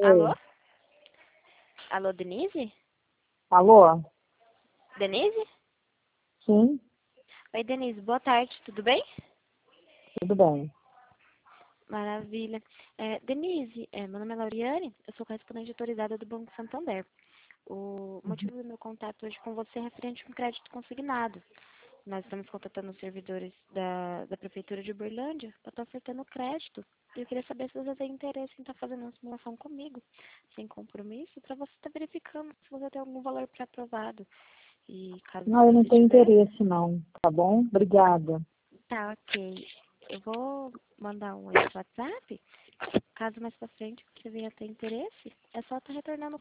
Alô? Oi. Alô, Denise? Alô? Denise? Sim, Oi, Denise, boa tarde, tudo bem? tudo bem. Maravilha. Denise, meu nome é Lauriane, eu sou correspondente autorizada do Banco Santander. O motivo do meu contato hoje com você é referente a um crédito consignado. Nós estamos contratando os servidores da Prefeitura de Uberlândia para estar ofertando crédito. Eu queria saber se você tem interesse em estar fazendo uma simulação comigo, sem compromisso, para você estar verificando se você tem algum valor pré-aprovado. E caso Não, eu não você tenho tiver, interesse não, tá bom? Obrigada. tá ok. Eu vou mandar um esse WhatsApp. Caso mais pra frente você venha ter interesse, é só estar retornando